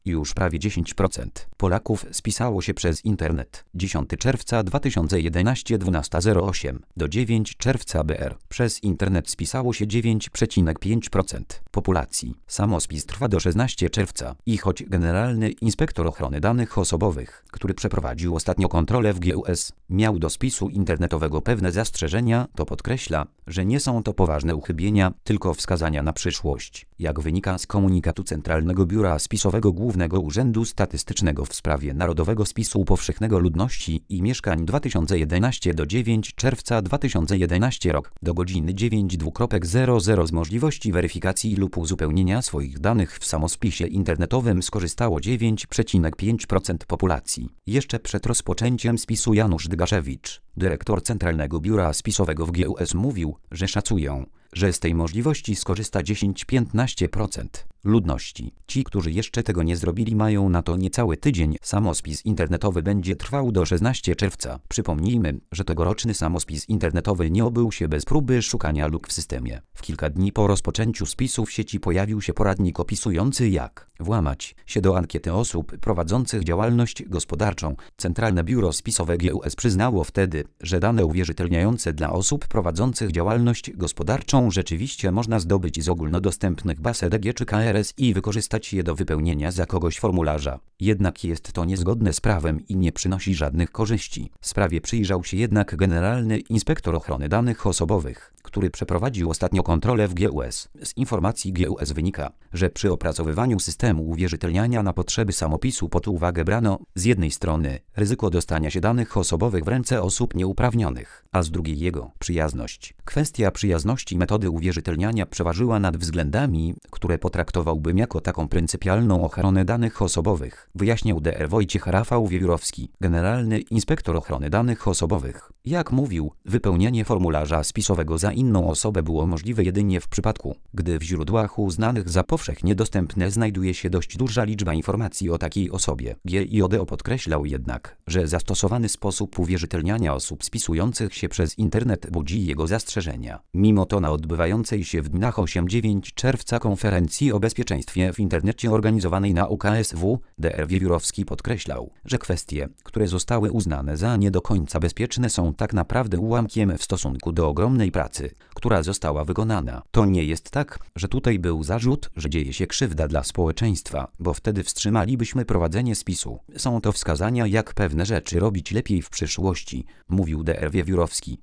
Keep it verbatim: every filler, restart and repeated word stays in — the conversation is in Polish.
Już prawie dziesięć procent Polaków spisało się przez internet. dziesiątego czerwca dwa tysiące jedenastego dwunasta zero osiem do dziewiątego czerwca B R. Przez internet spisało się dziewięć przecinek pięć procent populacji. Samospis trwa do szesnastego czerwca i choć Generalny Inspektor Ochrony Danych Osobowych, który przeprowadził ostatnio kontrolę w G U S, miał do spisu internetowego pewne zastrzeżenia, to podkreśla, że nie są to poważne uchybienia, tylko wskazania na przyszłość. Jak wynika z komunikatu Centralnego Biura Spisowego Głównego Urzędu Statystycznego w sprawie Narodowego Spisu Powszechnego Ludności i Mieszkań dwa tysiące jedenasty do dziewiątego czerwca dwa tysiące jedenasty rok do godziny dziewiątej zero zero z możliwości weryfikacji lub uzupełnienia swoich danych w samospisie internetowym skorzystało dziewięć przecinek pięć procent populacji. Jeszcze przed rozpoczęciem spisu Janusz Dygaszewicz, dyrektor Centralnego Biura Spisowego w G U S, mówił, że szacują, że z tej możliwości skorzysta dziesięć do piętnastu procent ludności. Ci, którzy jeszcze tego nie zrobili, mają na to niecały tydzień. Samospis internetowy będzie trwał do szesnastego czerwca. Przypomnijmy, że tegoroczny samospis internetowy nie obył się bez próby szukania luk w systemie. W kilka dni po rozpoczęciu spisu w sieci pojawił się poradnik opisujący, jak włamać się do ankiety osób prowadzących działalność gospodarczą. Centralne Biuro Spisowe G U S przyznało wtedy, że dane uwierzytelniające dla osób prowadzących działalność gospodarczą rzeczywiście można zdobyć z ogólnodostępnych baz E D G czy K R S i wykorzystać je do wypełnienia za kogoś formularza. Jednak jest to niezgodne z prawem i nie przynosi żadnych korzyści. Sprawie przyjrzał się jednak Generalny Inspektor Ochrony Danych Osobowych, który przeprowadził ostatnio kontrolę w G U S. Z informacji G U S wynika, że przy opracowywaniu systemu uwierzytelniania na potrzeby samopisu pod uwagę brano z jednej strony ryzyko dostania się danych osobowych w ręce osób nieuprawnionych, a z drugiej jego przyjazność. Kwestia przyjazności metody uwierzytelniania przeważyła nad względami, które potraktowałbym jako taką pryncypialną ochronę danych osobowych, wyjaśniał D R Wojciech Rafał Wiewiórowski, Generalny Inspektor Ochrony Danych Osobowych. Jak mówił, wypełnienie formularza spisowego za inną osobę było możliwe jedynie w przypadku, gdy w źródłach uznanych za powszechnie dostępne znajduje się dość duża liczba informacji o takiej osobie. G I O D podkreślał jednak, że zastosowany sposób uwierzytelniania osób spisujących się przez internet budzi jego zastrzeżenia. Mimo to na odbywającej się w dniach ósmego do dziewiątego czerwca konferencji o bezpieczeństwie w internecie organizowanej na U K S W D R Wiewiórowski podkreślał, że kwestie, które zostały uznane za nie do końca bezpieczne, są tak naprawdę ułamkiem w stosunku do ogromnej pracy, która została wykonana. To nie jest tak, że tutaj był zarzut, że dzieje się krzywda dla społeczeństwa, bo wtedy wstrzymalibyśmy prowadzenie spisu. Są to wskazania, jak pewne rzeczy robić lepiej w przyszłości, mówił D R Wiewiórowski.